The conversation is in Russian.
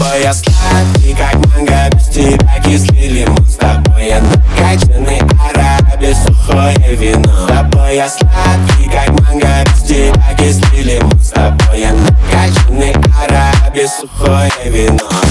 тобой я сладкий, как манго, без тебя кислили. Мы с тобой я накачанный арабе, сухое вино. С тобой я сладкий, как манго, без тебя кислили. Мы с тобой я накачанный арабе, сухое вино.